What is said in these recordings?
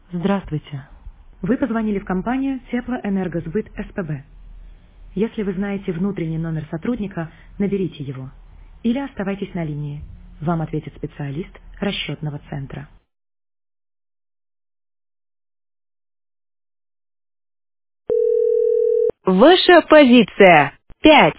Здравствуйте. Вы позвонили в компанию Теплоэнергосбыт СПБ. Если вы знаете внутренний номер сотрудника, наберите его. Или оставайтесь на линии. Вам ответит специалист расчетного центра. Ваша позиция. 5.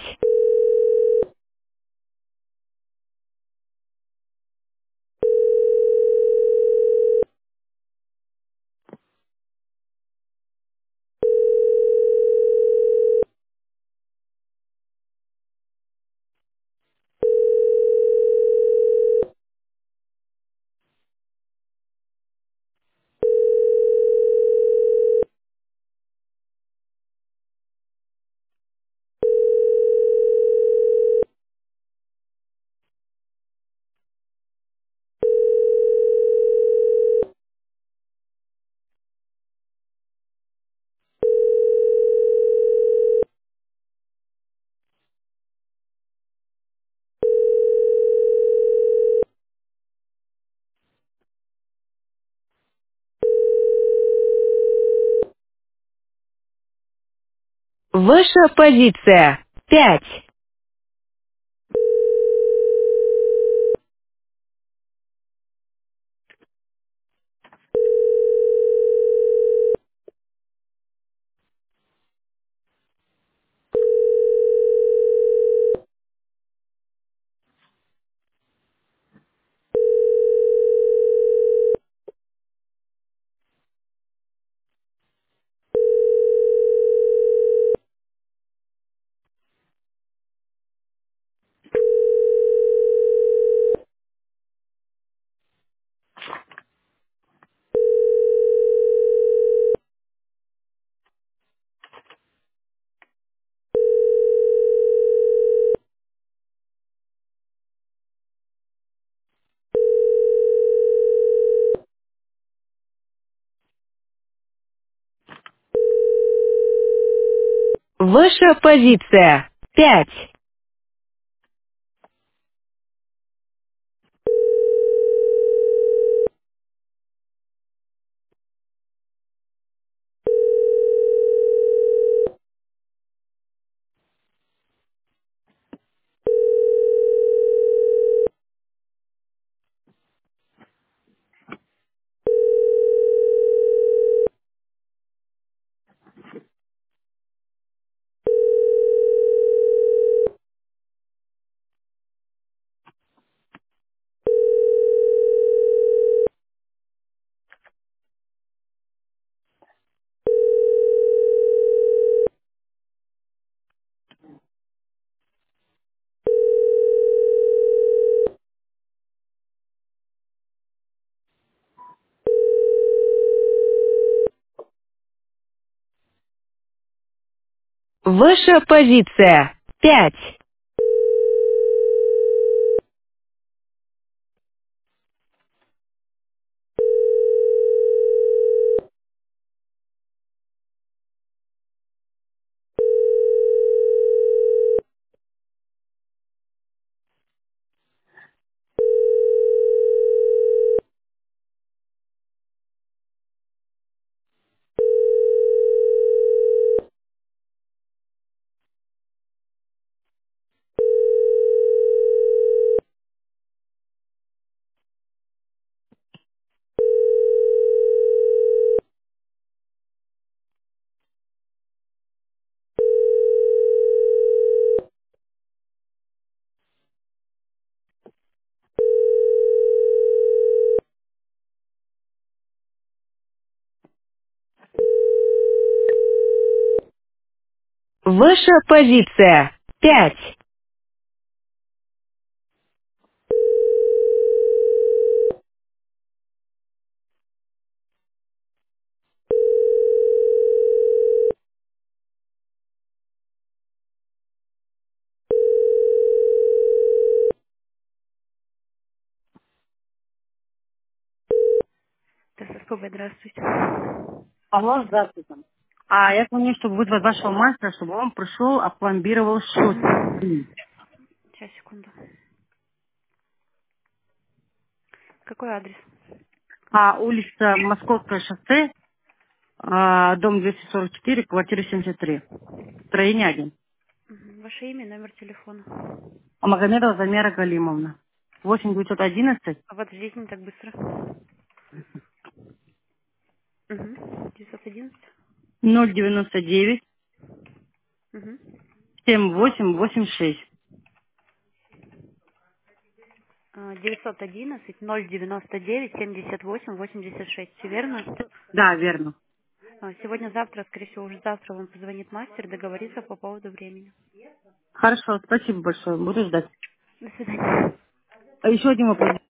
Ваша позиция. 5. Ваша позиция. 5. Ваша позиция. 5. Ваша позиция. 5. ТССПБ, здравствуйте. Алло, здравствуйте. А я звоню, чтобы вызвать вашего мастера, чтобы он пришел, опломбировал счетчик. Мгм. Сейчас, секунду. Какой адрес? Улица Московское шоссе, дом 244, квартира 73. Строение 1. Ваше имя, номер телефона. Магомедова Замера Галимовна. 8911 Подождите, не так быстро. 911. 099 Угу. 7886. 911 099 78 86. Все верно? Да, верно. Сегодня-завтра, скорее всего, уже завтра вам позвонит мастер, договорится по поводу времени. Хорошо, спасибо большое. Буду ждать. До свидания. Еще один вопрос.